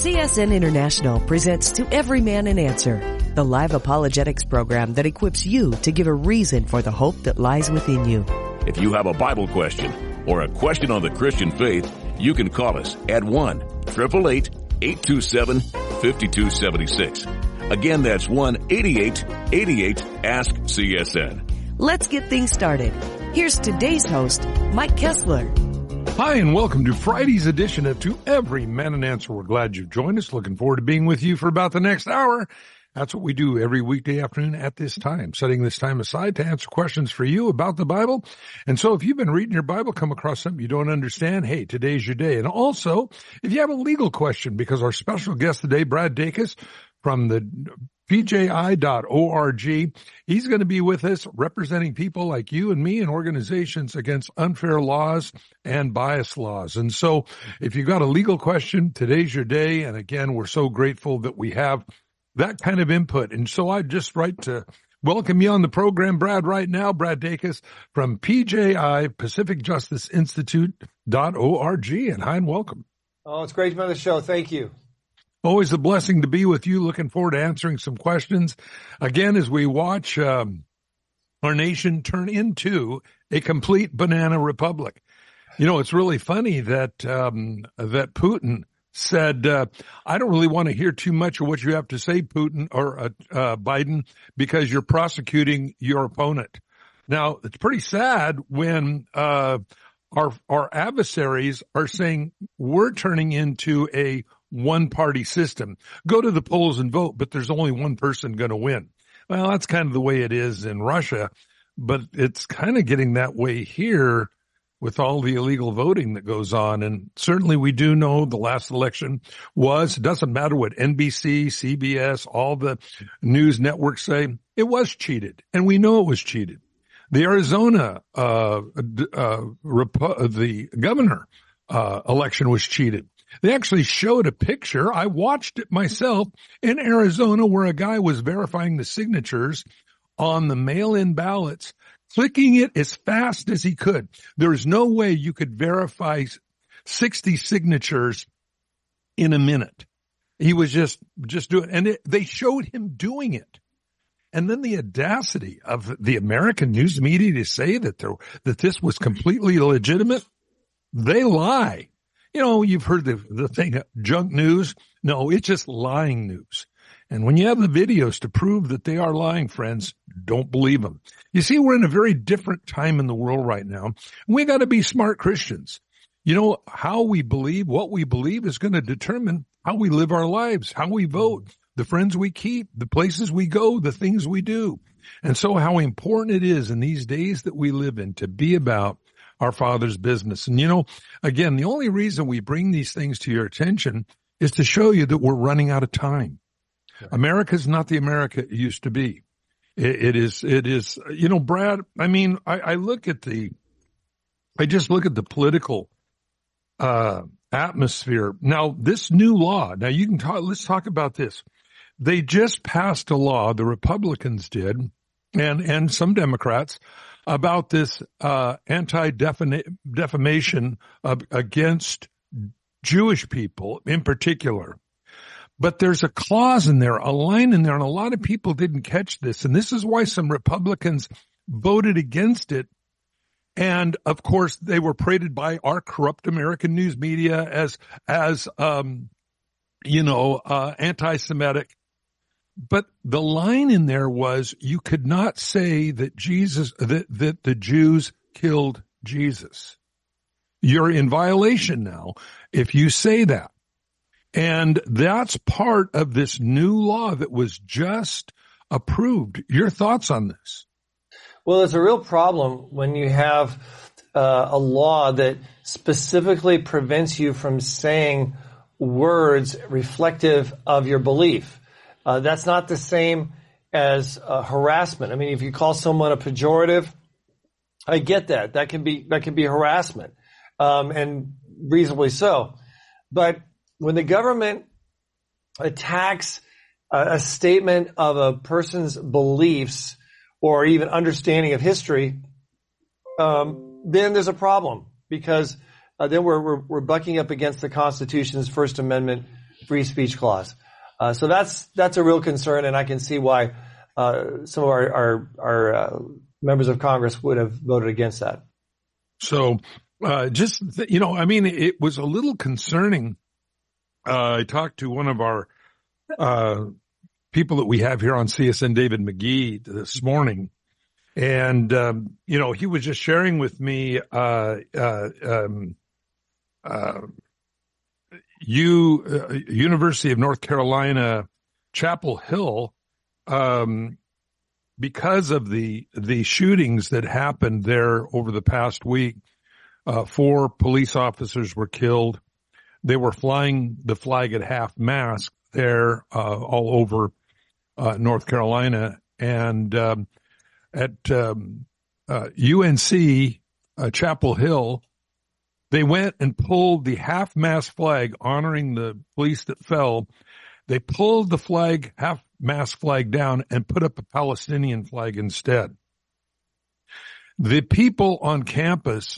CSN International presents To Every Man an Answer, the live apologetics program that equips you to give a reason for the hope that lies within you. If you have a Bible question or a question on the Christian faith, you can call us at 1-888-827-5276. Again, that's 1-8888-ASK-CSN. Let's get things started. Here's today's host, Mike Kessler. Hi, and welcome to Friday's edition of To Every Man an Answer. We're glad you've joined us. Looking forward to being with you for about the next hour. That's what we do every weekday afternoon at this time, setting this time aside to answer questions for you about the Bible. And so if you've been reading your Bible, come across something you don't understand, hey, today's your day. And also, if you have a legal question, because our special guest today, Brad Dacus from the PJI.org, he's going to be with us representing people like you and me and organizations against unfair laws and bias laws. And so if you've got a legal question, today's your day. And again, we're so grateful that we have that kind of input. And so I'd just like to welcome you on the program, Brad, right now. Brad Dacus from PJI, Pacific Justice Institute.org. And hi and welcome. Oh, it's great to be on the show. Thank you. Always a blessing to be with you. Looking forward to answering some questions. Again, as we watch our nation turn into a complete banana republic. You know, it's really funny that that Putin said, I don't really want to hear too much of what you have to say, Putin or Biden, because you're prosecuting your opponent. Now, it's pretty sad when our adversaries are saying we're turning into a one-party system. Go to the polls and vote, but there's only one person going to win. Well, that's kind of the way it is in Russia, but it's kind of getting that way here with all the illegal voting that goes on. And certainly we do know the last election it doesn't matter what NBC, CBS, all the news networks say, it was cheated. And we know it was cheated. The Arizona, the governor, election was cheated. They actually showed a picture. I watched it myself in Arizona where a guy was verifying the signatures on the mail-in ballots, clicking it as fast as he could. There's no way you could verify 60 signatures in a minute. He was just doing it. And they showed him doing it. And then the audacity of the American news media to say that this was completely illegitimate. They lie. You know, you've heard the thing, junk news. No, it's just lying news. And when you have the videos to prove that they are lying, friends, don't believe them. You see, we're in a very different time in the world right now. We got to be smart Christians. You know, how we believe, what we believe is going to determine how we live our lives, how we vote, the friends we keep, the places we go, the things we do. And so how important it is in these days that we live in to be about our Father's business. And you know, again, the only reason we bring these things to your attention is to show you that we're running out of time. Right. America's not the America it used to be. It is, you know, Brad, I mean, I just look at the political, atmosphere. Now, this new law, let's talk about this. They just passed a law, the Republicans did, and some Democrats, about this anti-defamation against Jewish people in particular. But there's a clause in there, a line in there, and a lot of people didn't catch this. And this is why some Republicans voted against it. And of course, they were paraded by our corrupt American news media as anti-Semitic. But the line in there was, you could not say that that the Jews killed Jesus. You're in violation now if you say that. And that's part of this new law that was just approved. Your thoughts on this? Well, there's a real problem when you have a law that specifically prevents you from saying words reflective of your belief. That's not the same as harassment. I mean, if you call someone a pejorative, I get that. That can be harassment, and reasonably so. But when the government attacks a statement of a person's beliefs or even understanding of history, then there's a problem, because then we're bucking up against the Constitution's First Amendment free speech clause. So that's a real concern, and I can see why some of our members of Congress would have voted against that. So, it was a little concerning. I talked to one of our people that we have here on CSN, David McGee, this morning, and he was just sharing with me University of North Carolina, Chapel Hill, because of the shootings that happened there over the past week. 4 police officers were killed. They were flying the flag at half-mast there all over North Carolina. And at UNC, Chapel Hill, they went and pulled the half-mast flag honoring the police that fell. They pulled the half-mast flag down and put up a Palestinian flag instead. The people on campus,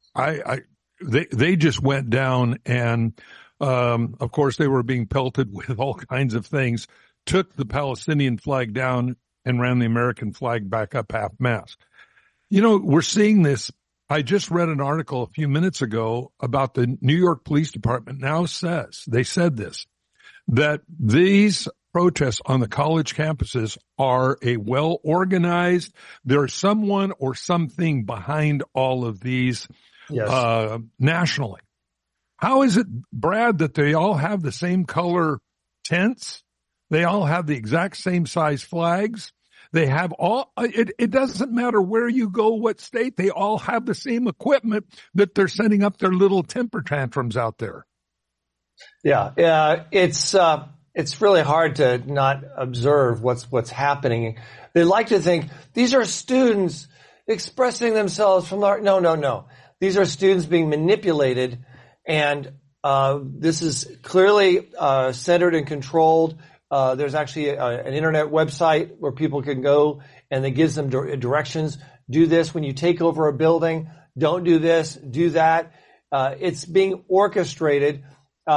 they just went down and, of course, they were being pelted with all kinds of things, took the Palestinian flag down and ran the American flag back up half-mast. We're seeing this. I just read an article a few minutes ago about the New York Police Department now said this, that these protests on the college campuses are a well-organized, there's someone or something behind all of these. Yes. Nationally. How is it, Brad, that they all have the same color tents? They all have the exact same size flags. They have it doesn't matter where you go, what state, they all have the same equipment that they're setting up their little temper tantrums out there. Yeah. It's really hard to not observe what's happening. They like to think these are students expressing themselves from no. These are students being manipulated, and this is clearly centered and controlled. There's actually an internet website where people can go, and it gives them directions. Do this when you take over a building. Don't do this. Do that. It's being orchestrated.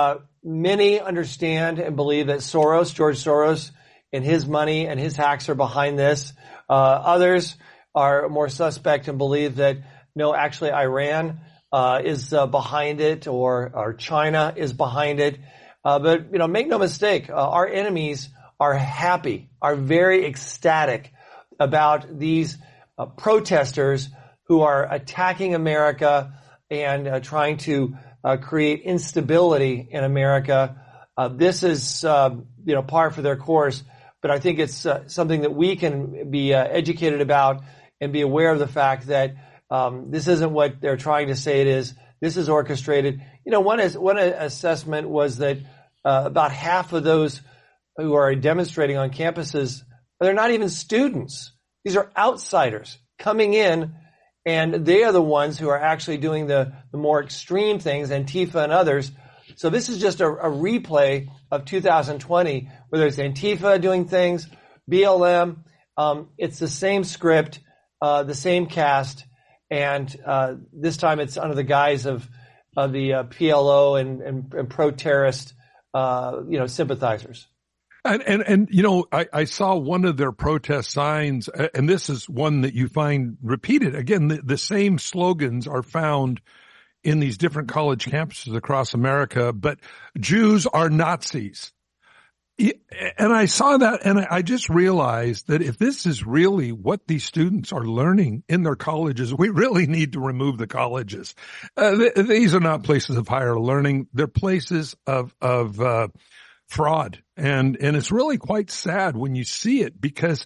Many understand and believe that George Soros, and his money and his hacks are behind this. Others are more suspect and believe that no, actually Iran is behind it, or China is behind it. But make no mistake, our enemies are happy, are very ecstatic about these protesters who are attacking America and trying to create instability in America. This is par for their course, but I think it's something that we can be educated about and be aware of the fact that this isn't what they're trying to say it is. This is orchestrated. One assessment was that about half of those who are demonstrating on campuses, they're not even students. These are outsiders coming in, and they are the ones who are actually doing the more extreme things, Antifa and others. So this is just a replay of 2020, whether it's Antifa doing things, BLM. It's the same script, the same cast. And this time it's under the guise of the PLO and pro-terrorist, sympathizers. And I saw one of their protest signs, and this is one that you find repeated. Again, the same slogans are found in these different college campuses across America, but Jews are Nazis. And I saw that, and I just realized that if this is really what these students are learning in their colleges, we really need to remove the colleges. These are not places of higher learning. They're places of fraud. And it's really quite sad when you see it, because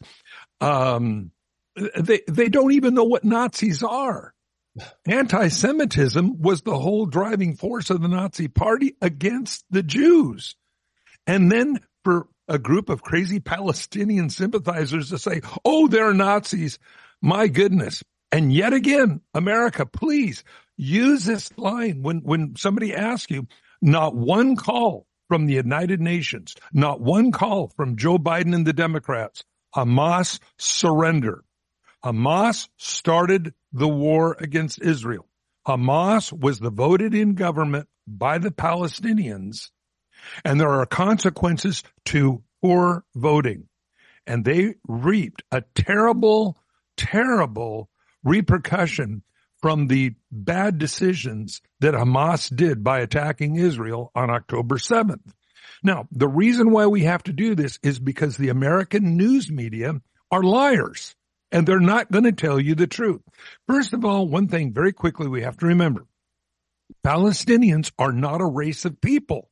they don't even know what Nazis are. Anti-Semitism was the whole driving force of the Nazi Party against the Jews. And then for a group of crazy Palestinian sympathizers to say, oh, they're Nazis, my goodness. And yet again, America, please use this line when somebody asks you, not one call from the United Nations, not one call from Joe Biden and the Democrats. Hamas surrender. Hamas started the war against Israel. Hamas was the voted in government by the Palestinians, And there are consequences to poor voting. And they reaped a terrible, terrible repercussion from the bad decisions that Hamas did by attacking Israel on October 7th. Now, the reason why we have to do this is because the American news media are liars, and they're not going to tell you the truth. First of all, one thing very quickly we have to remember. Palestinians are not a race of people.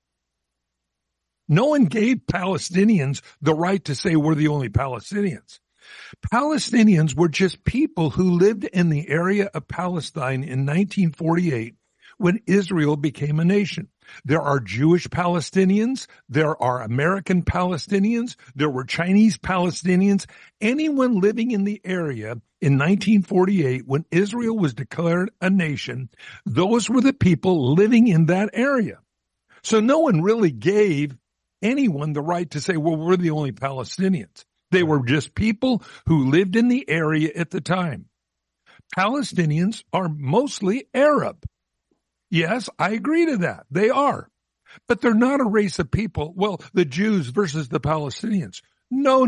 No one gave Palestinians the right to say we're the only Palestinians. Palestinians were just people who lived in the area of Palestine in 1948 when Israel became a nation. There are Jewish Palestinians. There are American Palestinians. There were Chinese Palestinians. Anyone living in the area in 1948 when Israel was declared a nation, those were the people living in that area. So no one really gave anyone the right to say, well, we're the only Palestinians. They were just people who lived in the area at the time. Palestinians are mostly Arab. Yes, I agree to that. They are. But they're not a race of people. Well, the Jews versus the Palestinians. No.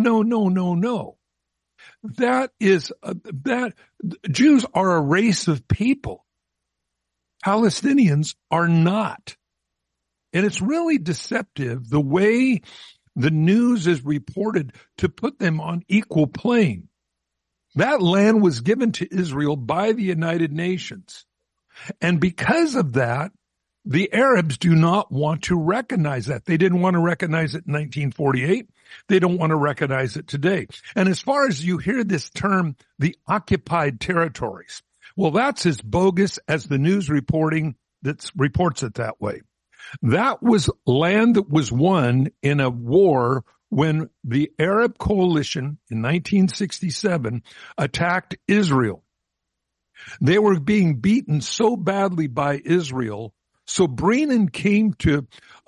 Jews are a race of people. Palestinians are not. And it's really deceptive the way the news is reported to put them on equal plane. That land was given to Israel by the United Nations. And because of that, the Arabs do not want to recognize that. They didn't want to recognize it in 1948. They don't want to recognize it today. And as far as you hear this term, the occupied territories, well, that's as bogus as the news reporting that reports it that way. That was land that was won in a war when the Arab coalition in 1967 attacked Israel. They were being beaten so badly by Israel. So Brennan came to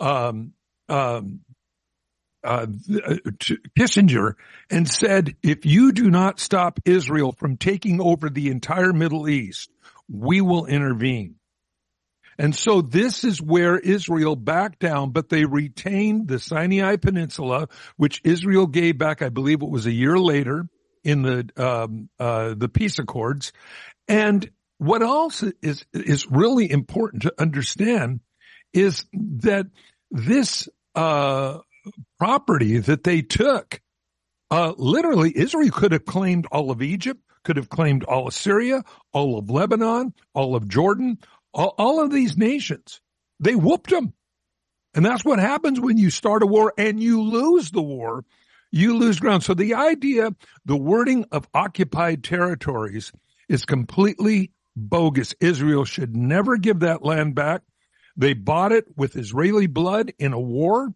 Kissinger and said, if you do not stop Israel from taking over the entire Middle East, we will intervene. And so this is where Israel backed down, but they retained the Sinai Peninsula, which Israel gave back, I believe it was a year later in the peace accords. And what else is really important to understand is that this property that they took, literally Israel could have claimed all of Egypt, could have claimed all of Syria, all of Lebanon, all of Jordan, all of these nations. They whooped them. And that's what happens when you start a war and you lose the war. You lose ground. So the idea, the wording of occupied territories is completely bogus. Israel should never give that land back. They bought it with Israeli blood in a war.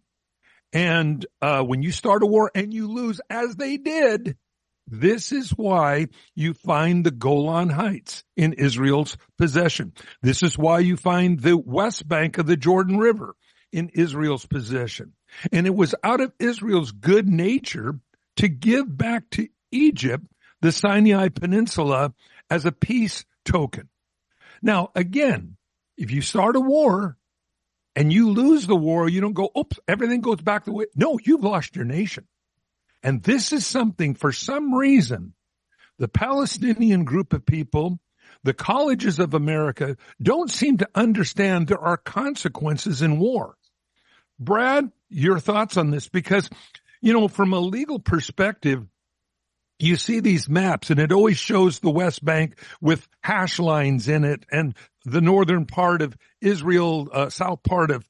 And when you start a war and you lose, as they did, this is why you find the Golan Heights in Israel's possession. This is why you find the west bank of the Jordan River in Israel's possession. And it was out of Israel's good nature to give back to Egypt the Sinai Peninsula as a peace token. Now, again, if you start a war and you lose the war, you don't go, oops, everything goes back the way. No, you've lost your nation. And this is something, for some reason, the Palestinian group of people, the colleges of America, don't seem to understand there are consequences in war. Brad, your thoughts on this? Because, from a legal perspective, you see these maps and it always shows the West Bank with hash lines in it and the northern part of Israel, south part of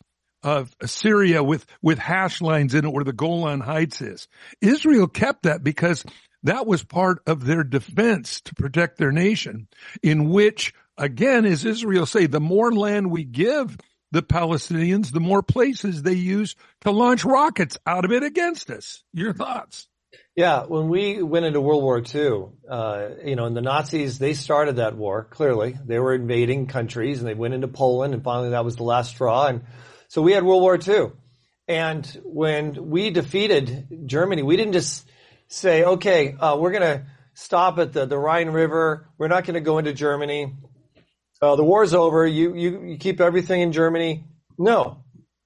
Syria with hash lines in it where the Golan Heights is. Israel kept that because that was part of their defense to protect their nation, in which, again, as Israel say, the more land we give the Palestinians, the more places they use to launch rockets out of it against us. Your thoughts? Yeah, when we went into World War II, and the Nazis, they started that war, clearly. They were invading countries, and they went into Poland, and finally that was the last straw. And so we had World War II. And when we defeated Germany, we didn't just say, okay, we're going to stop at the Rhine River. We're not going to go into Germany. The war's over. You keep everything in Germany. No.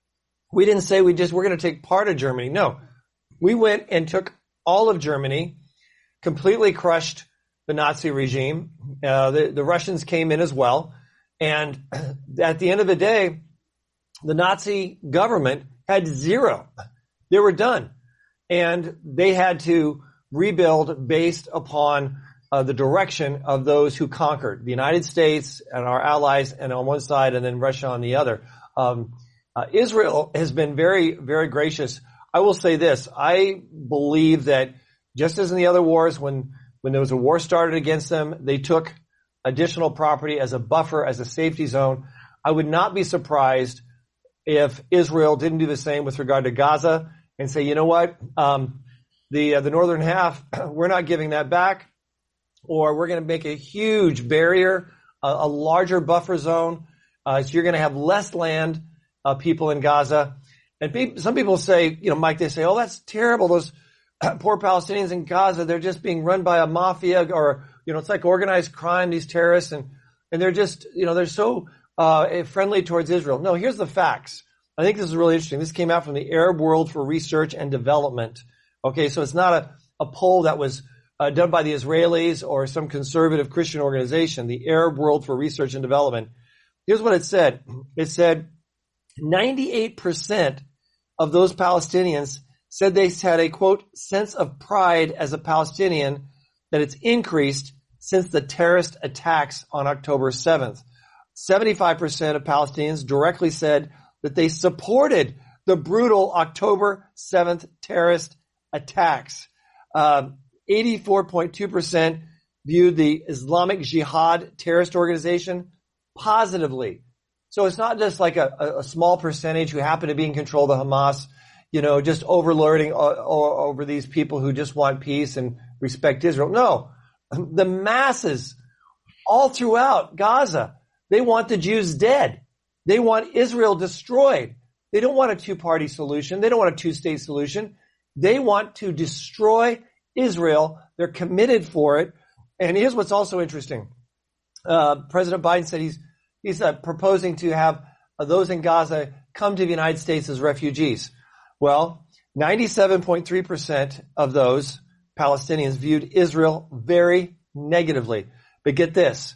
We didn't say we're going to take part of Germany. No, we went and took all of Germany, completely crushed the Nazi regime. The Russians came in as well. And at the end of the day, the Nazi government had zero. They were done. And they had to rebuild based upon the direction of those who conquered, the United States and our allies, and on one side, and then Russia on the other. Israel has been very, very gracious. I will say this. I believe that just as in the other wars, when there was a war started against them, they took additional property as a buffer, as a safety zone. I would not be surprised if Israel didn't do the same with regard to Gaza and say, you know what, the northern half, we're not giving that back, or we're going to make a huge barrier, a larger buffer zone. So you're going to have less land, people in Gaza. And some people say, Mike, they say, oh, that's terrible. Those poor Palestinians in Gaza, they're just being run by a mafia, or, it's like organized crime, these terrorists, and they're just, they're so friendly towards Israel. No, here's the facts. I think this is really interesting. This came out from the Arab World for Research and Development. Okay, so it's not a poll that was done by the Israelis or some conservative Christian organization, the Arab World for Research and Development. Here's what it said. It said 98% of those Palestinians said they had a, quote, sense of pride as a Palestinian, that it's increased since the terrorist attacks on October 7th. 75% of Palestinians directly said that they supported the brutal October 7th terrorist attacks. 84.2% viewed the Islamic Jihad terrorist organization positively. So it's not just like a small percentage who happen to be in control of the Hamas, just overlording over these people who just want peace and respect Israel. No, the masses all throughout Gaza, they want the Jews dead. They want Israel destroyed. They don't want a two-party solution. They don't want a two-state solution. They want to destroy Israel. They're committed for it. And here's what's also interesting. President Biden said he's proposing to have those in Gaza come to the United States as refugees. Well, 97.3% of those Palestinians viewed Israel very negatively. But get this,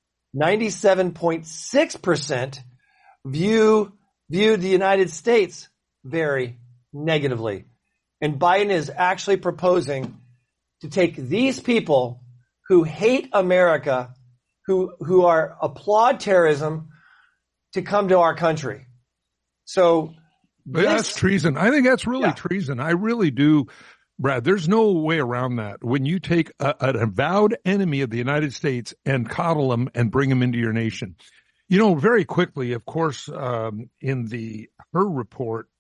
97.6% viewed the United States very negatively. And Biden is actually proposing to take these people who hate America, who applaud terrorism, to come to our country. So that's treason. I think that's really treason. I really do, Brad. There's no way around that. When you take an avowed enemy of the United States and coddle them and bring them into your nation. Very quickly, of course, in the Hur report,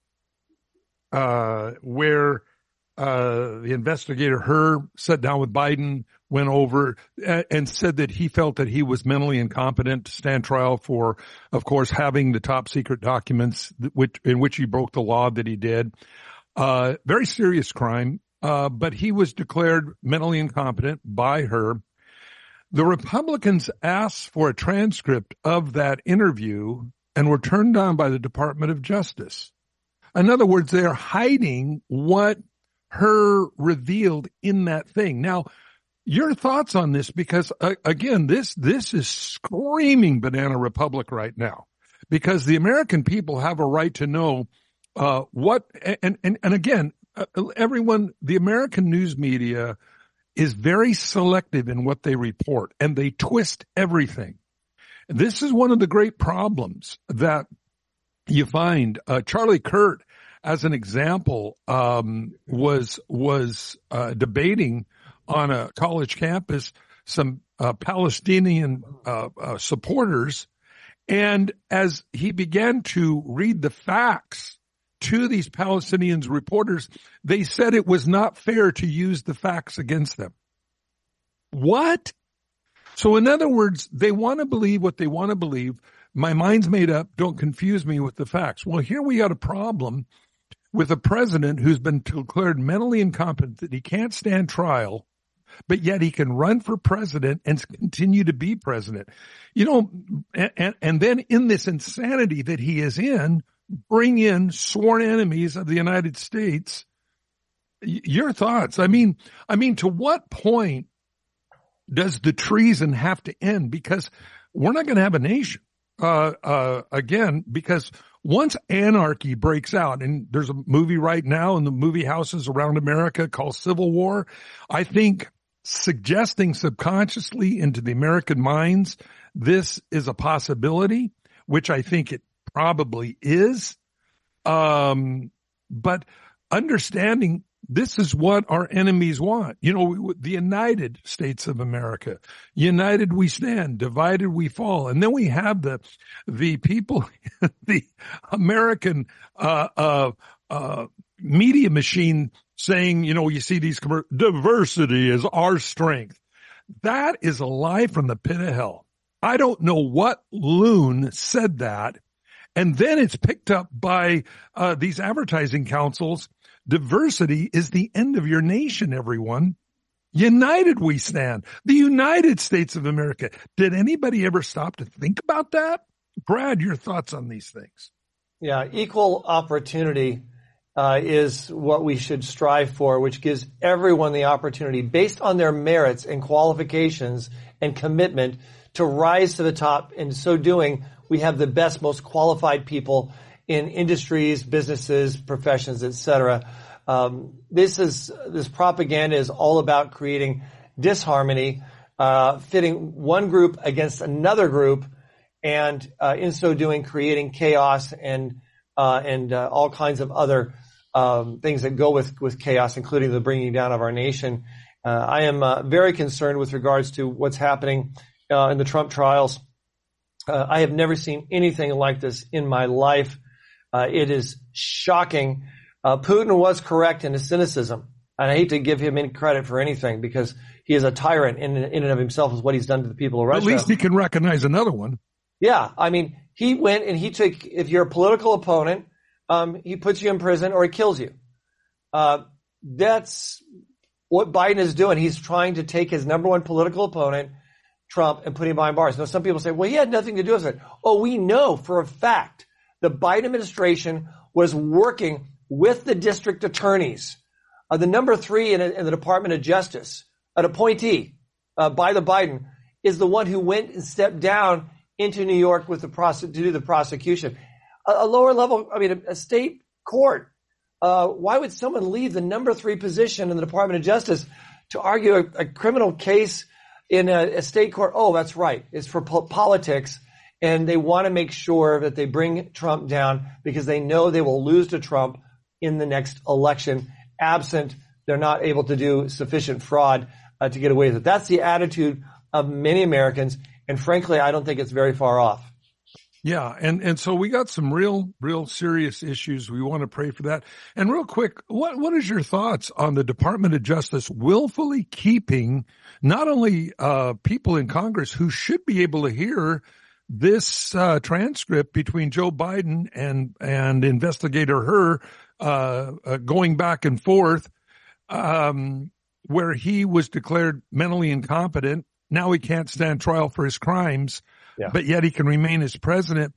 where the investigator Hur sat down with Biden, went over and said that he felt that he was mentally incompetent to stand trial for, of course, having the top secret documents in which he broke the law that he did. Very serious crime, but he was declared mentally incompetent by Hur. The Republicans asked for a transcript of that interview and were turned down by the Department of Justice. In other words, they're hiding what Hur revealed in that thing. Now, your thoughts on this, because again, this is screaming banana republic right now, because the American people have a right to know and again, everyone, the American news media is very selective in what they report, and they twist everything. This is one of the great problems that you find. Charlie Kirk, as an example, was debating on a college campus some Palestinian supporters, and as he began to read the facts to these Palestinian reporters, they said it was not fair to use the facts against them. What? So in other words, they want to believe what they want to believe. My mind's made up. Don't confuse me with the facts. Well, here we got a problem with a president who's been declared mentally incompetent, that he can't stand trial, but yet he can run for president and continue to be president. And then in this insanity that he is in, bring in sworn enemies of the United States. Your thoughts? I mean, to what point does the treason have to end? Because we're not going to have a nation, again, because once anarchy breaks out, and there's a movie right now in the movie houses around America called Civil War, I think suggesting subconsciously into the American minds, this is a possibility, which I think it probably is. But understanding this is what our enemies want. You know, the United States of America, united we stand, divided we fall. And then we have the people, the American, media machine saying, you know, you see these diversity is our strength. That is a lie from the pit of hell. I don't know what loon said that. And then it's picked up by these advertising councils. Diversity is the end of your nation, everyone. United we stand. The United States of America. Did anybody ever stop to think about that? Brad, your thoughts on these things? Yeah, equal opportunity is what we should strive for, which gives everyone the opportunity based on their merits and qualifications and commitment to rise to the top. In so doing, we have the best, most qualified people in industries, businesses, professions, etc. This propaganda is all about creating disharmony, pitting one group against another group, and in so doing, creating chaos and all kinds of other things that go with chaos, including the bringing down of our nation. I am very concerned with regards to what's happening in the Trump trials. I have never seen anything like this in my life. It is shocking. Putin was correct in his cynicism, and I hate to give him any credit for anything because he is a tyrant in and of himself with what he's done to the people of Russia. At least he can recognize another one. Yeah, I mean, he went and he took, if you're a political opponent, he puts you in prison or he kills you. That's what Biden is doing. He's trying to take his number one political opponent, Trump, and put him behind bars. Now, some people say, well, he had nothing to do with it. Oh, we know for a fact the Biden administration was working with the district attorneys. The number 3 in the Department of Justice, an appointee by the Biden, is the one who went and stepped down into New York with to do the prosecution. A lower level, a state court. Why would someone leave the number 3 position in the Department of Justice to argue a criminal case in a state court? Oh, that's right. It's for politics. And they want to make sure that they bring Trump down because they know they will lose to Trump in the next election, absent they're not able to do sufficient fraud to get away with it. That's the attitude of many Americans. And frankly, I don't think it's very far off. Yeah. And so we got some real serious issues. We want to pray for that. And real quick, what is your thoughts on the Department of Justice willfully keeping not only people in Congress who should be able to hear this transcript between Joe Biden and investigator Hur going back and forth, where he was declared mentally incompetent. Now he can't stand trial for his crimes, but yet he can remain as president.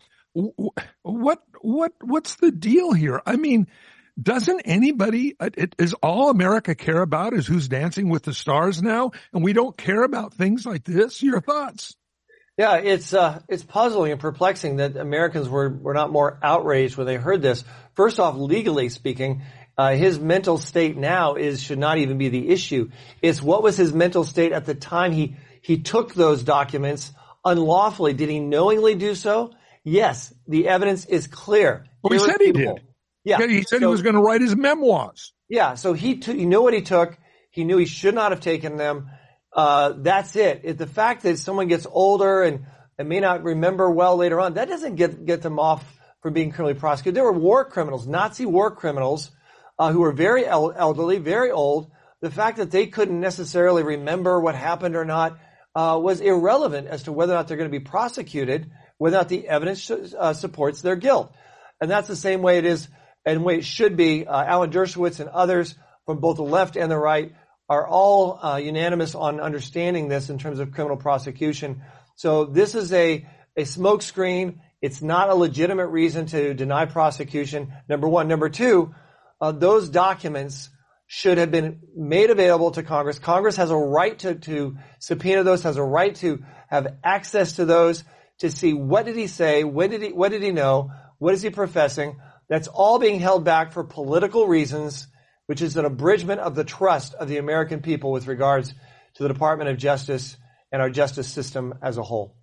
What's the deal here? I mean, doesn't anybody, is all America care about is who's dancing with the stars now? And we don't care about things like this? Your thoughts? Yeah, it's puzzling and perplexing that Americans were not more outraged when they heard this. First off, legally speaking, his mental state now should not even be the issue. It's what was his mental state at the time he took those documents unlawfully. Did he knowingly do so? Yes, the evidence is clear. Well, he said he did. Yeah, he said he was going to write his memoirs. Yeah, so he knew what he took. He knew he should not have taken them. That's it. The fact that someone gets older and may not remember well later on, that doesn't get them off from being criminally prosecuted. There were war criminals, Nazi war criminals, who were very elderly, very old. The fact that they couldn't necessarily remember what happened or not was irrelevant as to whether or not they're going to be prosecuted, whether or not the evidence supports their guilt. And that's the same way it is and way it should be. Alan Dershowitz and others from both the left and the right are all unanimous on understanding this in terms of criminal prosecution. So this is a smokescreen. It's not a legitimate reason to deny prosecution, number one. Number two, those documents should have been made available to Congress. Congress has a right to subpoena those, has a right to have access to those, to see what did he say, what did he know, what is he professing. That's all being held back for political reasons, which is an abridgment of the trust of the American people with regards to the Department of Justice and our justice system as a whole.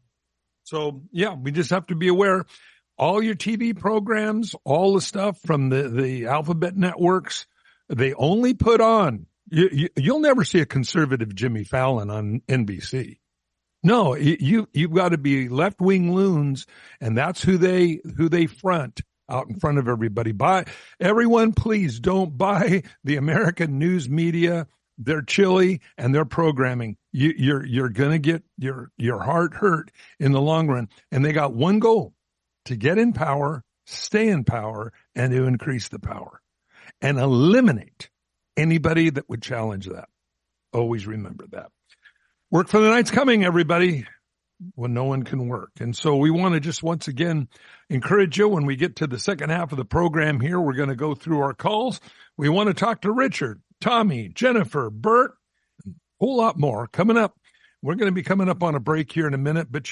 So, yeah, we just have to be aware. All your TV programs, all the stuff from the alphabet networks, they only put on, you'll never see a conservative Jimmy Fallon on NBC. No, you've got to be left-wing loons, and that's who they front out in front of everybody. Everyone, please don't buy the American news media. They're chilly and they're programming. You're going to get your heart hurt in the long run. And they got one goal: to get in power, stay in power, and to increase the power and eliminate anybody that would challenge that. Always remember that. Work for the night's coming, everybody, when no one can work. And so we want to just once again encourage you. When we get to the second half of the program here, we're going to go through our calls. We want to talk to Richard, Tommy, Jennifer, Bert, and a whole lot more coming up. We're going to be coming up on a break here in a minute. But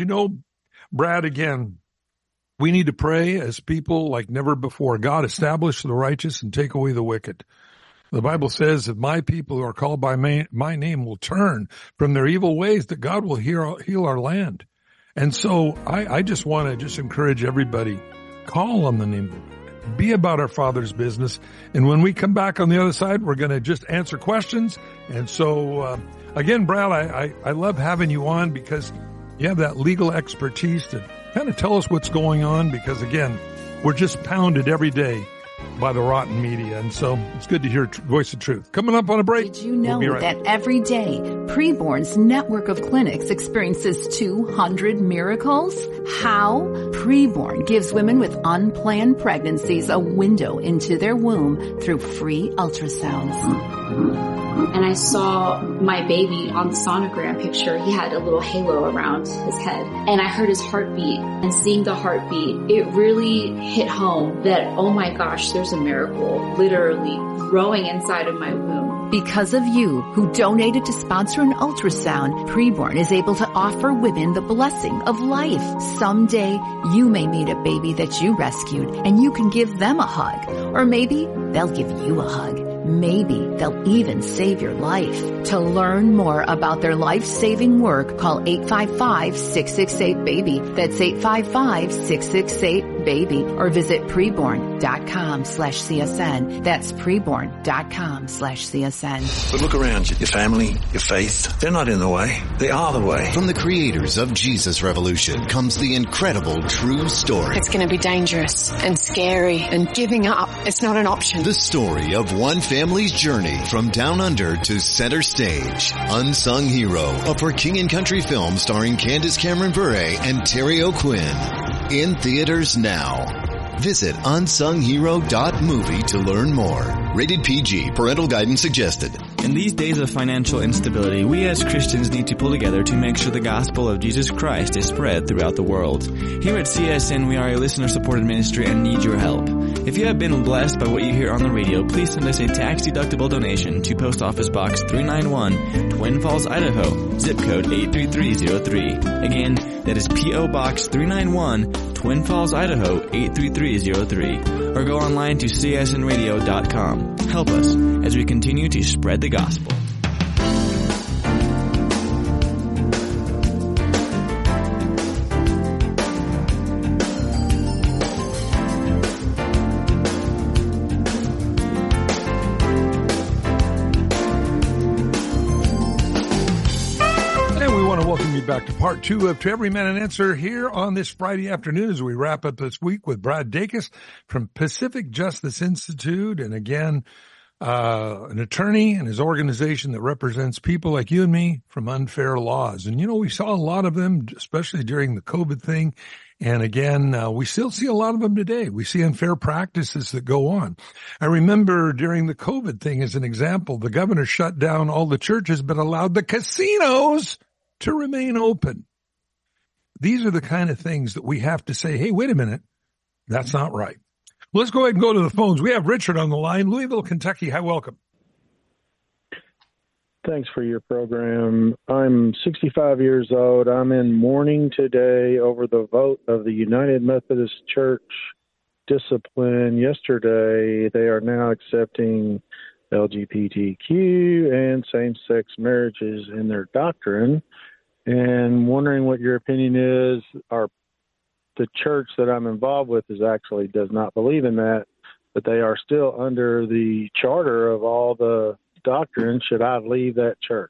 Brad, again, we need to pray as people like never before. God, establish the righteous and take away the wicked. The Bible says if my people who are called by my name will turn from their evil ways, that God will heal our land. And so I just want to encourage everybody, call on the name of the Lord. Be about our Father's business. And when we come back on the other side, we're going to just answer questions. And so, again, Brad, I love having you on because you have that legal expertise to kind of tell us what's going on, because, again, we're just pounded every day by the rotten media. And so it's good to hear Voice of Truth. Coming up on a break. Did you know that every day Preborn's network of clinics experiences 200 miracles? How? Preborn gives women with unplanned pregnancies a window into their womb through free ultrasounds. And I saw my baby on the sonogram picture. He had a little halo around his head. And I heard his heartbeat. And seeing the heartbeat, it really hit home that, oh my gosh, there's a miracle literally growing inside of my womb. Because of you, who donated to sponsor an ultrasound, Preborn is able to offer women the blessing of life. Someday, you may meet a baby that you rescued, and you can give them a hug. Or maybe they'll give you a hug. Maybe they'll even save your life. To learn more about their life-saving work, call 855-668-BABY. That's 855-668-BABY. Or visit preborn.com/CSN. That's preborn.com/CSN. But look around you. Your family, your faith, they're not in the way. They are the way. From the creators of Jesus Revolution comes the incredible true story. It's going to be dangerous and scary, and giving up, it's not an option. The story of one family's journey from down under to center stage. Unsung Hero, a For King and Country film starring Candace Cameron Bure and Terry O'Quinn. In theaters now. Visit unsunghero.movie to learn more. Rated PG. Parental guidance suggested. In these days of financial instability, we as Christians need to pull together to make sure the gospel of Jesus Christ is spread throughout the world. Here at CSN, we are a listener-supported ministry and need your help. If you have been blessed by what you hear on the radio, please send us a tax-deductible donation to Post Office Box 391, Twin Falls, Idaho, zip code 83303. Again, that is P.O. Box 391, Twin Falls, Idaho, 83303. Or go online to csnradio.com. Help us as we continue to spread the gospel. Back to part two of To Every Man an Answer here on this Friday afternoon as we wrap up this week with Brad Dacus from Pacific Justice Institute. And again, an attorney and his organization that represents people like you and me from unfair laws. And, we saw a lot of them, especially during the COVID thing. And again, we still see a lot of them today. We see unfair practices that go on. I remember during the COVID thing, as an example, the governor shut down all the churches but allowed the casinos to remain open. these are the kind of things that we have to say, hey, wait a minute, that's not right. Let's go ahead and go to the phones. We have Richard on the line, Louisville, Kentucky. Hi, welcome. Thanks for your program. I'm 65 years old. I'm in mourning today over the vote of the United Methodist Church discipline yesterday. They are now accepting LGBTQ and same-sex marriages in their doctrine, and wondering what your opinion is. The church that I'm involved with actually does not believe in that, but they are still under the charter of all the doctrine. Should I leave that church?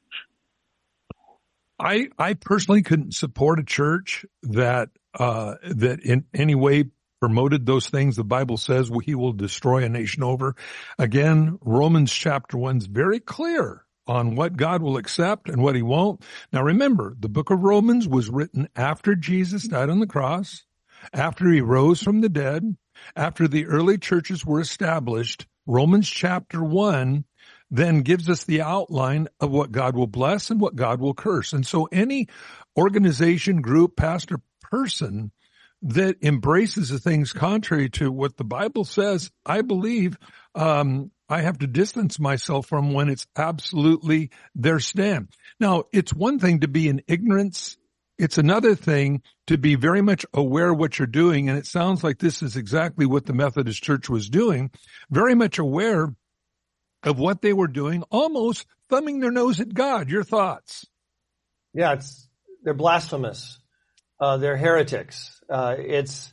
I personally couldn't support a church that in any way promoted those things the Bible says he will destroy a nation over. Again, Romans chapter 1 is very clear on what God will accept and what he won't. Now remember, the book of Romans was written after Jesus died on the cross, after he rose from the dead, after the early churches were established. Romans chapter 1 then gives us the outline of what God will bless and what God will curse. And so any organization, group, pastor, person that embraces the things contrary to what the Bible says, I believe I have to distance myself from when it's absolutely their stand. Now, it's one thing to be in ignorance. It's another thing to be very much aware of what you're doing. And it sounds like this is exactly what the Methodist Church was doing, very much aware of what they were doing, almost thumbing their nose at God. Your thoughts? Yeah, they're blasphemous. They're heretics. It's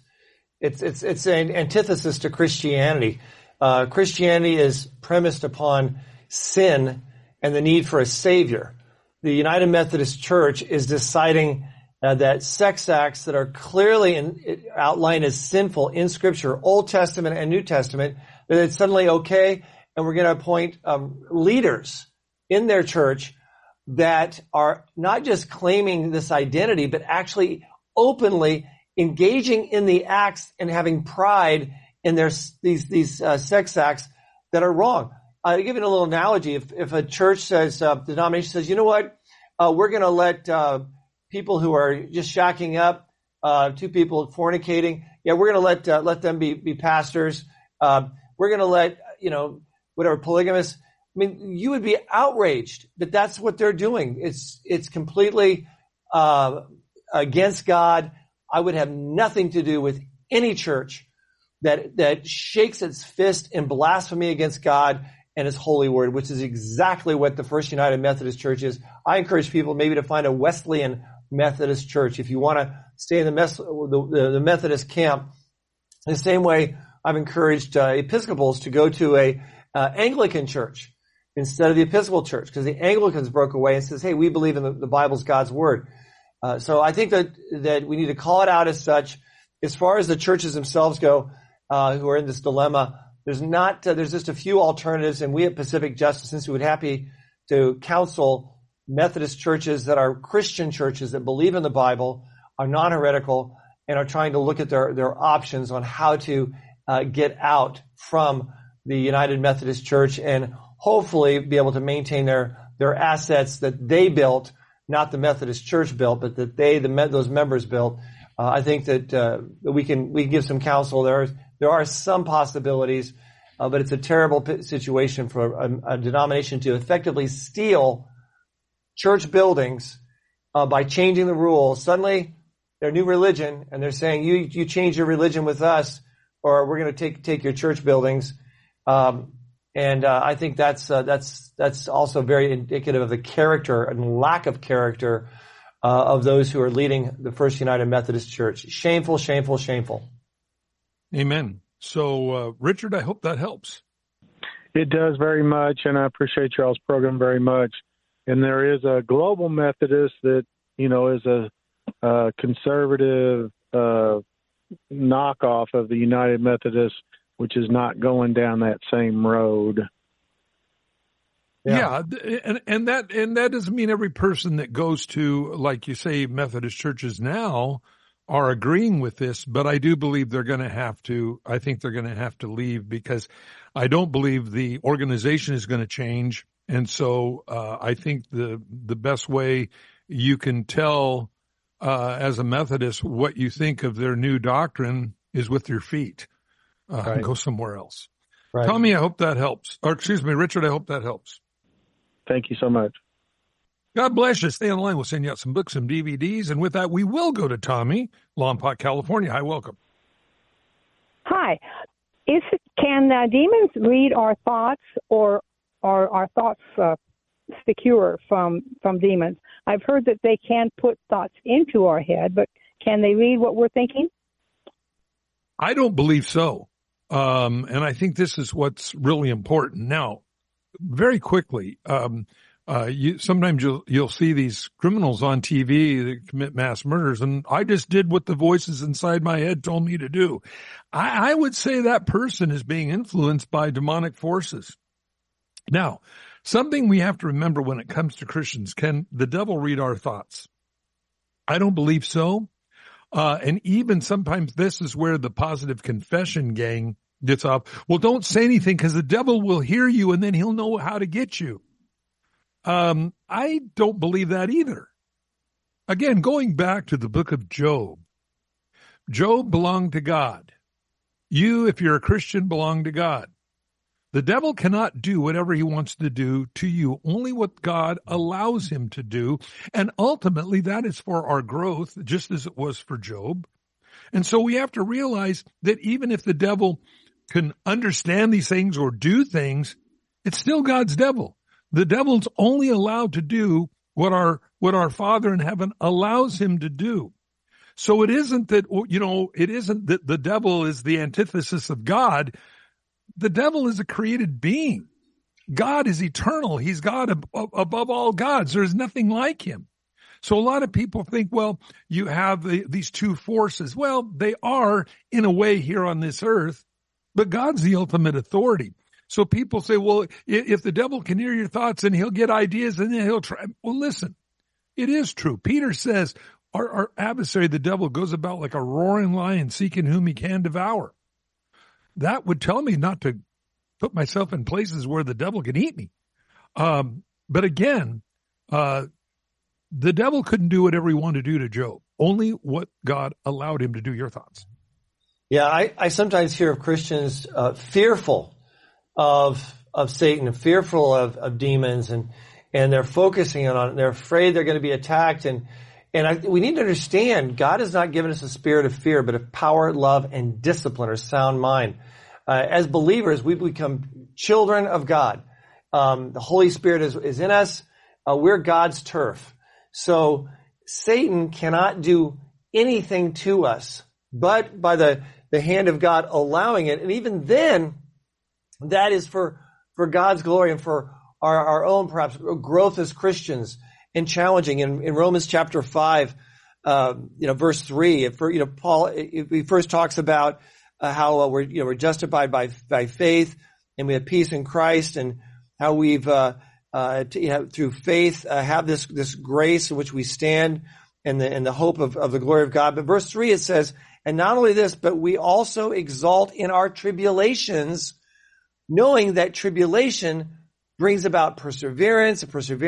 an antithesis to Christianity. Christianity is premised upon sin and the need for a savior. The United Methodist Church is deciding that sex acts that are clearly outlined as sinful in Scripture, Old Testament and New Testament, that it's suddenly okay, and we're going to appoint leaders in their church that are not just claiming this identity, but actually openly engaging in the acts and having pride in these sex acts that are wrong. I'll give you a little analogy. If a church says, denomination says, you know what, we're going to let people who are just shacking up, two people fornicating, we're going to let them be pastors. We're going to let, whatever, polygamists. I mean, you would be outraged that that's what they're doing. It's completely against God. I would have nothing to do with any church that shakes its fist in blasphemy against God and his holy word, which is exactly what the First United Methodist Church is. I encourage people maybe to find a Wesleyan Methodist church if you want to stay in the Methodist camp. The same way I've encouraged Episcopals to go to a Anglican church instead of the Episcopal church, because the Anglicans broke away and says, hey, we believe in the Bible's God's word. So I think that we need to call it out as such. As far as the churches themselves go, who are in this dilemma, there's just a few alternatives, and we at Pacific Justice Institute would be happy to counsel Methodist churches that are Christian churches that believe in the Bible, are non-heretical, and are trying to look at their options on how to get out from the United Methodist Church and hopefully be able to maintain their assets that they built, not the Methodist Church built, but that those members built. I think that we can give some counsel. There are some possibilities, but it's a terrible situation for a denomination to effectively steal church buildings by changing the rules. Suddenly, their new religion, and they're saying, you change your religion with us, or we're going to take your church buildings. I think that's also very indicative of the character and lack of character of those who are leading the First United Methodist Church. Shameful, shameful, shameful. Amen. So, Richard, I hope that helps. It does very much, and I appreciate y'all's program very much. And there is a Global Methodist that, is a conservative knockoff of the United Methodist, which is not going down that same road. Yeah, and that doesn't mean every person that goes to, like you say, Methodist churches now are agreeing with this, but I do believe they're going to have to. I think they're going to have to leave, because I don't believe the organization is going to change, and so I think the best way you can tell as a Methodist, what you think of their new doctrine is with your feet. Go somewhere else. Right. Tommy, I hope that helps. Or excuse me, Richard, I hope that helps. Thank you so much. God bless you. Stay on the line. We'll send you out some books, some DVDs. And with that, we will go to Tommy, Lompoc, California. Hi, welcome. Hi. Can demons read our thoughts, or are our thoughts secure from demons? I've heard that they can put thoughts into our head, but can they read what we're thinking? I don't believe so. And I think this is what's really important. Now, very quickly, sometimes you'll see these criminals on TV that commit mass murders, and I just did what the voices inside my head told me to do. I would say that person is being influenced by demonic forces. Now, something we have to remember when it comes to Christians, can the devil read our thoughts? I don't believe so. And even sometimes this is where the positive confession gang gets off. Well, don't say anything because the devil will hear you and then he'll know how to get you. I don't believe that either. Again, going back to the book of Job, Job belonged to God. You, if you're a Christian, belong to God. The devil cannot do whatever he wants to do to you, only what God allows him to do. And ultimately, that is for our growth, just as it was for Job. And so we have to realize that even if the devil can understand these things or do things, it's still God's devil. The devil's only allowed to do what our Father in heaven allows him to do. So it isn't that, it isn't that the devil is the antithesis of God. The devil is a created being. God is eternal. He's God above all gods. There's nothing like him. So a lot of people think, well, you have these two forces. Well, they are in a way here on this earth, but God's the ultimate authority. So people say, well, if the devil can hear your thoughts and he'll get ideas and then he'll try. Well, listen, it is true. Peter says our adversary, the devil, goes about like a roaring lion seeking whom he can devour. That would tell me not to put myself in places where the devil can eat me. But again, the devil couldn't do whatever he wanted to do to Job. Only what God allowed him to do. Your thoughts? Yeah, I sometimes hear of Christians fearful of Satan, and fearful of demons, and they're focusing on it. They're afraid they're going to be attacked. We need to understand God has not given us a spirit of fear, but of power, love, and discipline, or sound mind. As believers, we become children of God. The Holy Spirit is in us. We're God's turf. So Satan cannot do anything to us, but by the hand of God allowing it. And even then, that is for God's glory and for our own, perhaps, growth as Christians. And challenging in Romans chapter 5, verse 3, Paul, he first talks about how we're justified by faith, and we have peace in Christ, and how we've through faith have this grace in which we stand, and the hope of the glory of God. But verse 3, it says, and not only this, but we also exalt in our tribulations, knowing that tribulation brings about perseverance,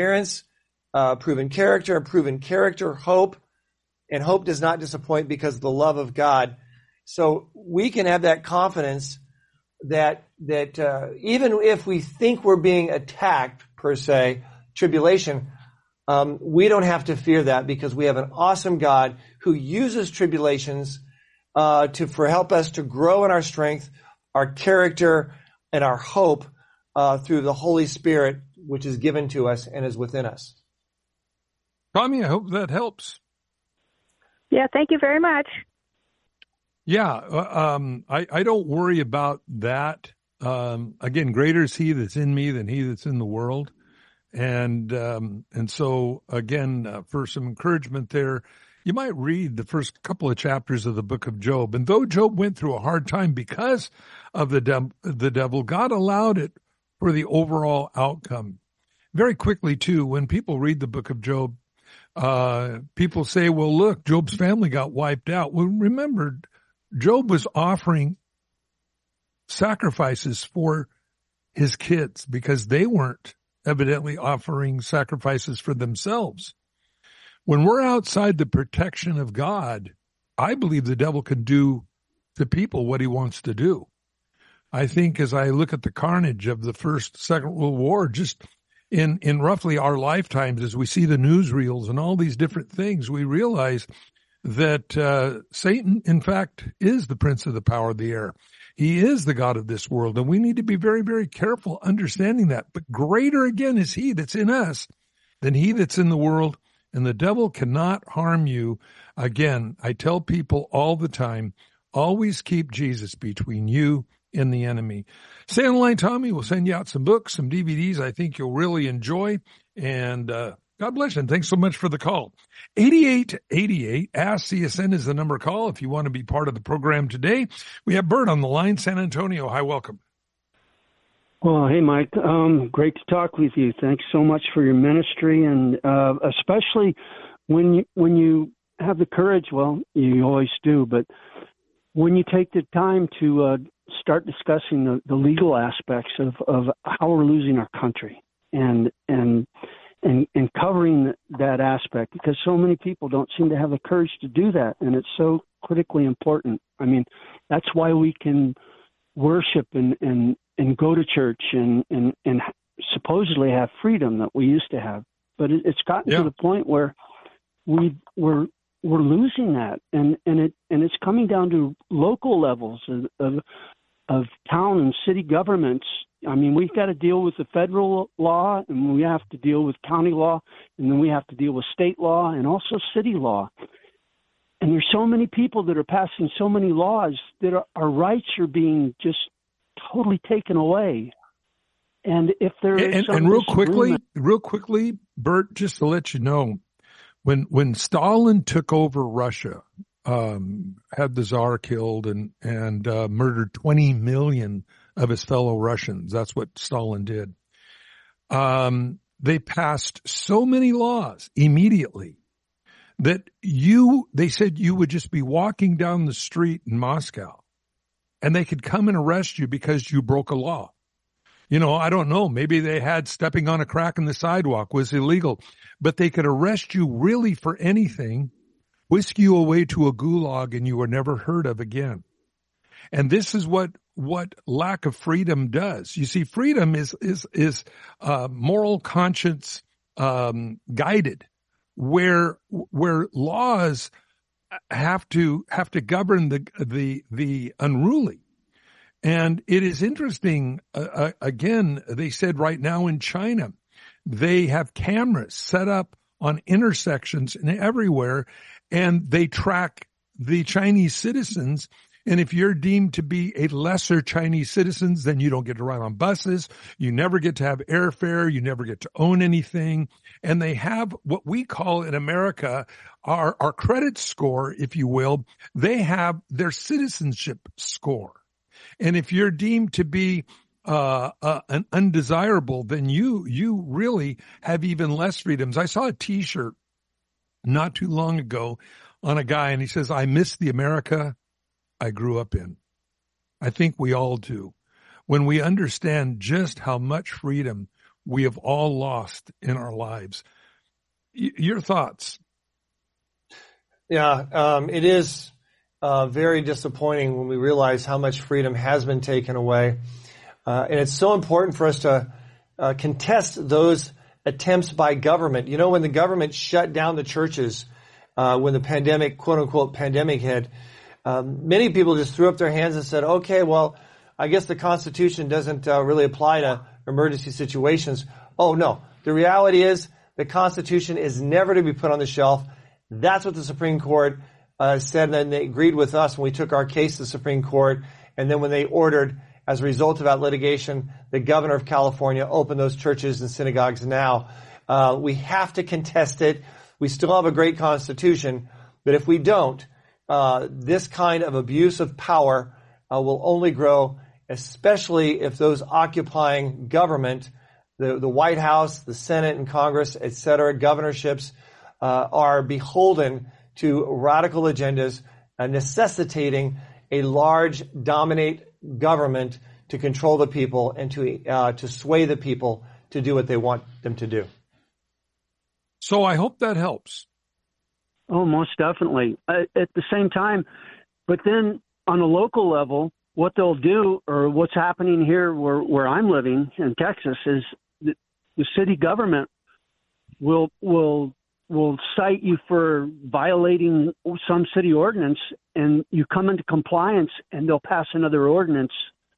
proven character, hope, and hope does not disappoint because of the love of God. So we can have that confidence that even if we think we're being attacked, per se, tribulation, we don't have to fear that, because we have an awesome God who uses tribulations for help us to grow in our strength, our character, and our hope through the Holy Spirit, which is given to us and is within us. Tommy, I hope that helps. Yeah, thank you very much. Yeah, I don't worry about that. Again, greater is he that's in me than he that's in the world. And so again, for some encouragement there, you might read the first couple of chapters of the book of Job. And though Job went through a hard time because of the devil, God allowed it for the overall outcome. Very quickly too, when people read the book of Job, people say, well, look, Job's family got wiped out. Well, remember, Job was offering sacrifices for his kids because they weren't evidently offering sacrifices for themselves. When we're outside the protection of God, I believe the devil can do to people what he wants to do. I think as I look at the carnage of the First, Second World War, just in roughly our lifetimes, as we see the newsreels and all these different things, we realize that Satan, in fact, is the prince of the power of the air. He is the God of this world, and we need to be very, very careful understanding that. But greater again is he that's in us than he that's in the world, and the devil cannot harm you. Again, I tell people all the time, always keep Jesus between you and the enemy. Stay on the line, Tommy. We'll send you out some books, some DVDs I think you'll really enjoy, and God bless you, and thanks so much for the call. 8888, Ask CSN is the number to call if you want to be part of the program today. We have Bert on the line, San Antonio. Hi, welcome. Well, hey, Mike. Great to talk with you. Thanks so much for your ministry, and especially when you have the courage, well, you always do, but when you take the time to start discussing the legal aspects of how we're losing our country and covering that aspect, because so many people don't seem to have the courage to do that, and it's so critically important. I mean, that's why we can worship and go to church and supposedly have freedom that we used to have. But it's gotten to the point where we're losing that, and it's coming down to local levels of town and city governments. I mean, we've got to deal with the federal law, and we have to deal with county law, and then we have to deal with state law and also city law. And there's so many people that are passing so many laws that our rights are being just totally taken away. And if there is and real quickly, Bert, just to let you know, when Stalin took over Russia, had the Tsar killed and murdered 20 million of his fellow Russians. That's what Stalin did. They passed so many laws immediately that they said you would just be walking down the street in Moscow and they could come and arrest you because you broke a law. You know, I don't know. Maybe they had stepping on a crack in the sidewalk was illegal, but they could arrest you really for anything, whisk you away to a gulag, and you were never heard of again. And this is what lack of freedom does. You see, freedom is moral conscience guided, where laws have to govern the unruly. And it is interesting. Again, they said right now in China, they have cameras set up on intersections and everywhere, and they track the Chinese citizens. And if you're deemed to be a lesser Chinese citizens, then you don't get to ride on buses. You never get to have airfare. You never get to own anything. And they have what we call in America our credit score, if you will. They have their citizenship score. And if you're deemed to be an undesirable, then you really have even less freedoms. I saw a T-shirt not too long ago on a guy, and he says, "I miss the America I grew up in." I think we all do. When we understand just how much freedom we have all lost in our lives. Your thoughts? Yeah, it is very disappointing when we realize how much freedom has been taken away. And it's so important for us to contest those attempts by government. You know, when the government shut down the churches, when the pandemic, quote unquote, pandemic hit, many people just threw up their hands and said, okay, well, I guess the Constitution doesn't really apply to emergency situations. Oh, no. The reality is the Constitution is never to be put on the shelf. That's what the Supreme Court said, and then they agreed with us when we took our case to the Supreme Court. And then when they ordered, as a result of that litigation, the governor of California opened those churches and synagogues now. We have to contest it. We still have a great Constitution, but if we don't, this kind of abuse of power will only grow, especially if those occupying government, the White House, the Senate and Congress, et cetera, governorships, are beholden to radical agendas, necessitating a large, dominate government to control the people and to sway the people to do what they want them to do. So I hope that helps. Oh, most definitely. At the same time, but then on a local level, what they'll do, or what's happening here where I'm living in Texas, is the city government will cite you for violating some city ordinance, and you come into compliance, and they'll pass another ordinance,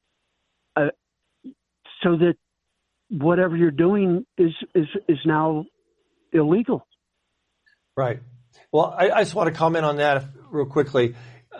so that whatever you're doing is now illegal. Right. Well, I just want to comment on that real quickly.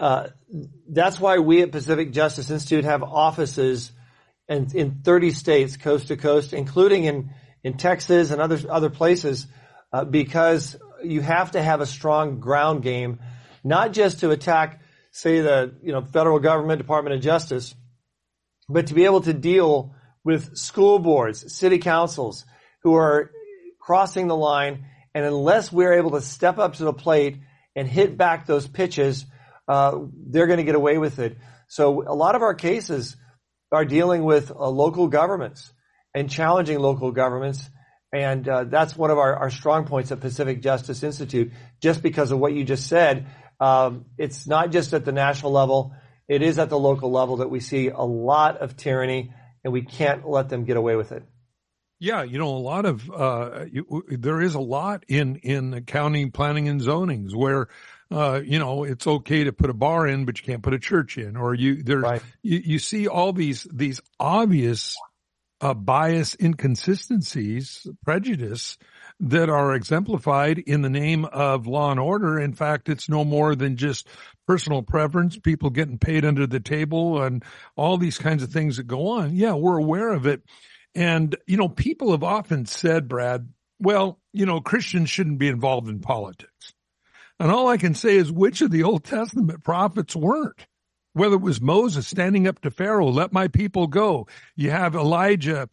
That's why we at Pacific Justice Institute have offices in 30 states, coast to coast, including in Texas and other places, because you have to have a strong ground game, not just to attack, say, the federal government, Department of Justice, but to be able to deal with school boards, city councils who are crossing the line. And unless we're able to step up to the plate and hit back those pitches, they're going to get away with it. So a lot of our cases are dealing with local governments and challenging local governments. And that's one of our strong points at Pacific Justice Institute, just because of what you just said. It's not just at the national level. It is at the local level that we see a lot of tyranny, and we can't let them get away with it. Yeah, a lot of there is a lot in county planning and zonings where it's okay to put a bar in, but you can't put a church in, or you see all these obvious bias, inconsistencies, prejudice that are exemplified in the name of law and order. In fact, it's no more than just personal preference, people getting paid under the table, and all these kinds of things that go on. Yeah, we're aware of it. And, people have often said, Brad, well, Christians shouldn't be involved in politics. And all I can say is, which of the Old Testament prophets weren't? Whether it was Moses standing up to Pharaoh, let my people go. You have Elijah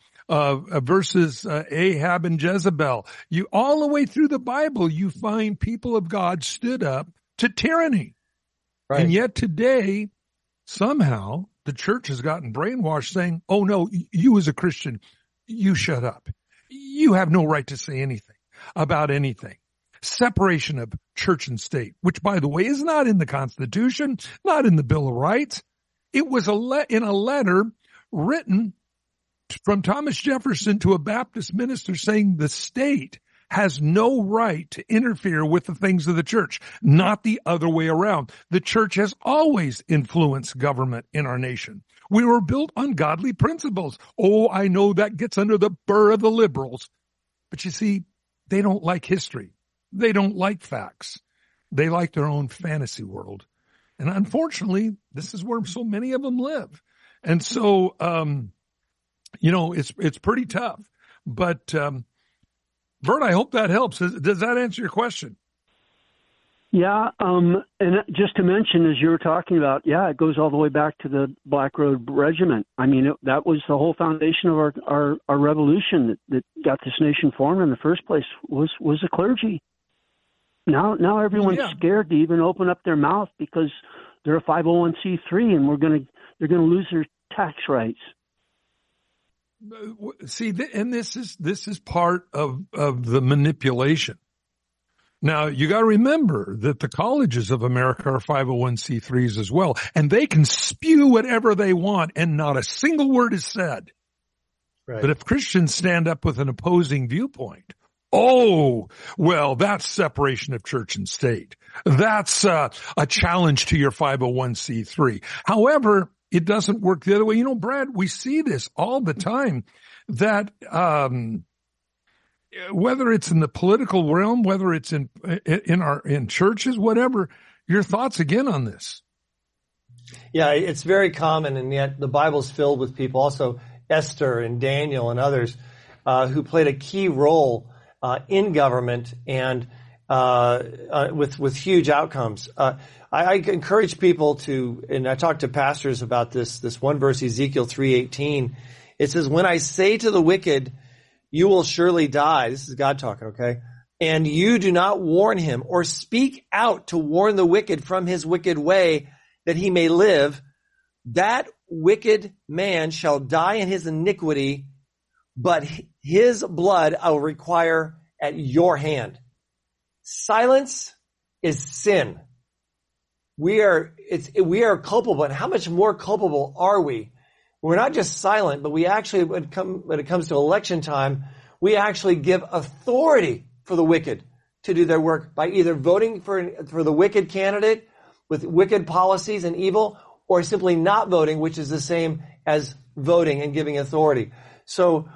versus Ahab and Jezebel. All the way through the Bible, you find people of God stood up to tyranny. Right. And yet today, somehow, the church has gotten brainwashed saying, oh no, you as a Christian, you shut up. You have no right to say anything about anything. Separation of church and state, which, by the way, is not in the Constitution, not in the Bill of Rights. It was in a letter written from Thomas Jefferson to a Baptist minister saying the state has no right to interfere with the things of the church, not the other way around. The church has always influenced government in our nation. We were built on godly principles. Oh, I know that gets under the burr of the liberals. But you see, they don't like history. They don't like facts. They like their own fantasy world. And unfortunately, this is where so many of them live. And so, it's pretty tough. But, Vert, I hope that helps. Does that answer your question? Yeah, and just to mention, as you were talking about, it goes all the way back to the Black Road Regiment. I mean, that was the whole foundation of our revolution that got this nation formed in the first place was the clergy. Now everyone's scared to even open up their mouth because they're a 501c3 and they're gonna lose their tax rights. See, and this is part of the manipulation. Now, you got to remember that the colleges of America are 501c3s as well, and they can spew whatever they want, and not a single word is said. Right. But if Christians stand up with an opposing viewpoint, that's separation of church and state. That's a challenge to your 501c3. However, it doesn't work the other way. Brad, we see this all the time, that whether it's in the political realm, whether it's in churches, whatever, your thoughts again on this? Yeah, it's very common, and yet the Bible's filled with people, also Esther and Daniel and others, who played a key role in government and with huge outcomes. I encourage people to, and I talk to pastors about this one verse, Ezekiel 3:18. It says, when I say to the wicked, you will surely die. This is God talking, okay? And you do not warn him or speak out to warn the wicked from his wicked way that he may live. That wicked man shall die in his iniquity, but his blood I will require at your hand. Silence is sin. We are culpable. And how much more culpable are we? We're not just silent, but we actually, when it comes to election time, we actually give authority for the wicked to do their work by either voting for the wicked candidate with wicked policies and evil, or simply not voting, which is the same as voting and giving authority. So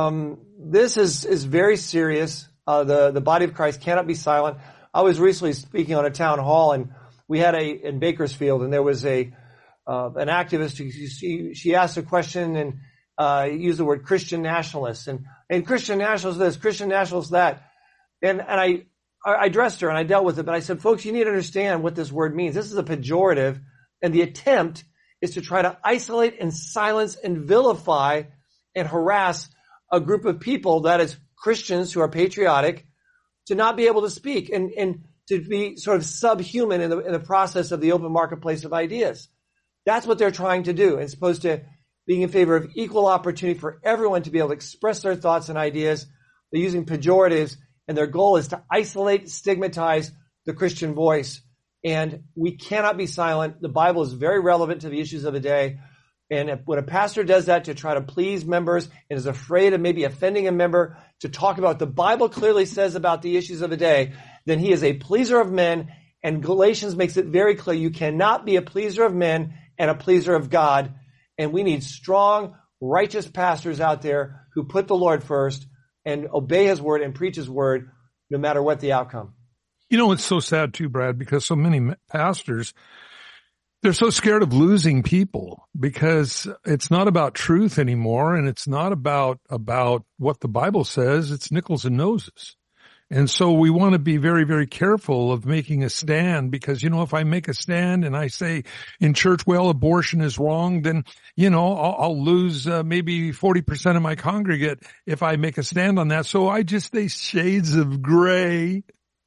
this is very serious. The body of Christ cannot be silent. I was recently speaking on a town hall, and we had in Bakersfield, and there was an activist who she asked a question and used the word Christian nationalists, and Christian nationalists this, Christian nationalists that, and I addressed her and I dealt with it, but I said, folks, you need to understand what this word means. This is a pejorative, and the attempt is to try to isolate and silence and vilify and harass a group of people that is Christians who are patriotic to not be able to speak and to be sort of subhuman in the process of the open marketplace of ideas. That's what they're trying to do, as opposed to being in favor of equal opportunity for everyone to be able to express their thoughts and ideas. They're using pejoratives, and their goal is to isolate, stigmatize the Christian voice. And we cannot be silent. The Bible is very relevant to the issues of the day. And when a pastor does that to try to please members and is afraid of maybe offending a member to talk about what the Bible clearly says about the issues of the day, then he is a pleaser of men. And Galatians makes it very clear you cannot be a pleaser of men and a pleaser of God. And we need strong, righteous pastors out there who put the Lord first and obey his word and preach his word no matter what the outcome. You know, it's so sad too, Brad, because so many pastors, they're so scared of losing people because it's not about truth anymore, and it's not about what the Bible says. It's nickels and noses. And so we want to be very, very careful of making a stand because, you know, if I make a stand and I say in church, well, abortion is wrong, then, you know, I'll lose maybe 40% of my congregate if I make a stand on that. So I just say shades of gray.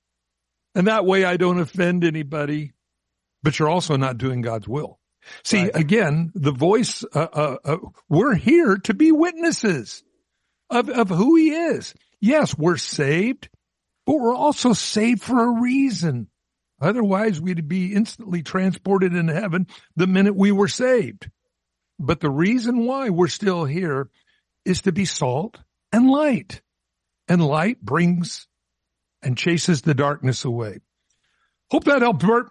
And that way I don't offend anybody, but you're also not doing God's will. See, right. Again, the voice, we're here to be witnesses of who he is. Yes, we're saved, but we're also saved for a reason. Otherwise, we'd be instantly transported into heaven the minute we were saved. But the reason why we're still here is to be salt and light. And light brings and chases the darkness away. Hope that helped, Bert.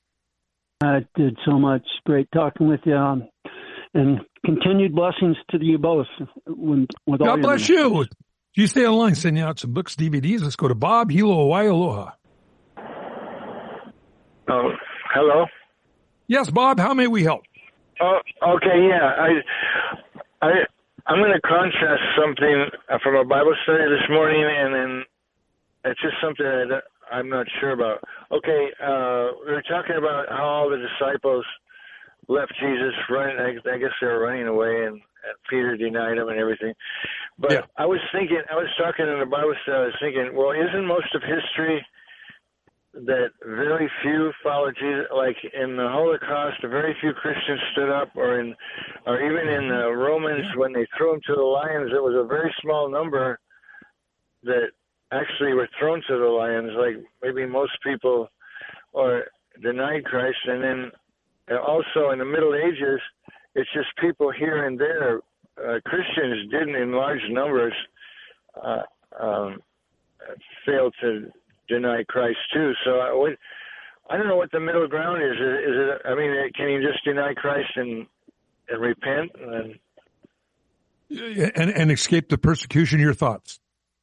It did so much. Great talking with you. And continued blessings to you both. With all God bless you. You stay online, send you out some books, DVDs. Let's go to Bob. Hilo, Hawaii, aloha. Hello? Yes, Bob, how may we help? Okay, yeah. I'm going to contrast something from a Bible study this morning, and then it's just something that I'm not sure about. Okay, we were talking about how all the disciples left Jesus running. I guess they were running away, and Peter denied him and everything. But yeah. I was talking in the Bible study, I was thinking, well, isn't most of history that very few followed Jesus? Like in the Holocaust, very few Christians stood up, or even in the Romans, when they threw him to the lions, it was a very small number that actually were thrown to the lions. Like maybe most people or denied Christ. And then also in the Middle Ages, it's just people here and there. Christians didn't, in large numbers, fail to deny Christ too. So I don't know what the middle ground is. Is it? I mean, can you just deny Christ and repent and escape the persecution? Your thoughts?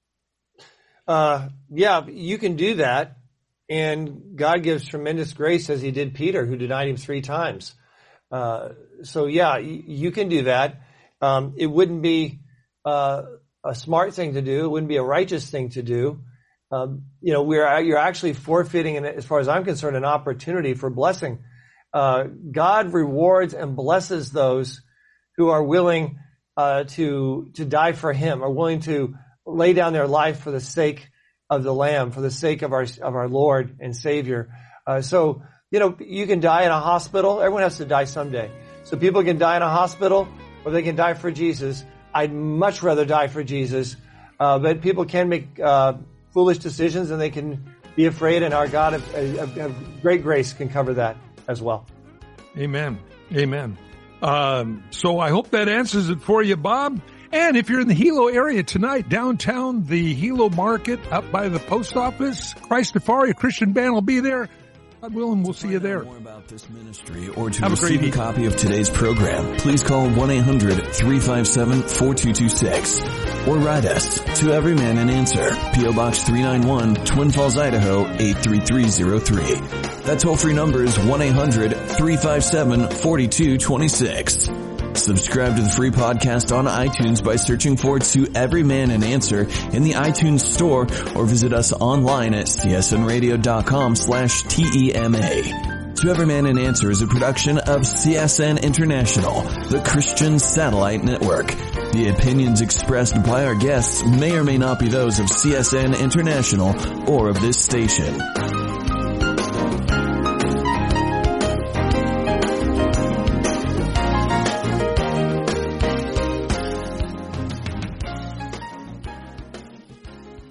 Yeah, you can do that, and God gives tremendous grace as He did Peter, who denied Him 3 times. So yeah, you can do that. It wouldn't be a smart thing to do. It wouldn't be a righteous thing to do. You're actually forfeiting, as far as I'm concerned, an opportunity for blessing. God rewards and blesses those who are willing to die for Him, are willing to lay down their life for the sake of the Lamb, for the sake of our Lord and Savior. So you can die in a hospital. Everyone has to die someday. So people can die in a hospital, or they can die for Jesus. I'd much rather die for Jesus. But people can make foolish decisions, and they can be afraid, and our God of great grace can cover that as well. Amen. Amen. So I hope that answers it for you, Bob. And if you're in the Hilo area tonight, downtown, the Hilo Market up by the post office, Christafari Christian Band will be there. God willing, we'll see you there. More about this ministry or to receive a copy of today's program, please call 1-800-357-4226 or write us to Every Man an Answer, P.O. Box 391, Twin Falls, Idaho 83303. That toll-free number is 1-800-357-4226. Subscribe to the free podcast on iTunes by searching for To Every Man an Answer in the iTunes store, or visit us online at csnradio.com/TEMA. To Every Man an Answer is a production of CSN International, the Christian Satellite Network. The opinions expressed by our guests may or may not be those of CSN International or of this station.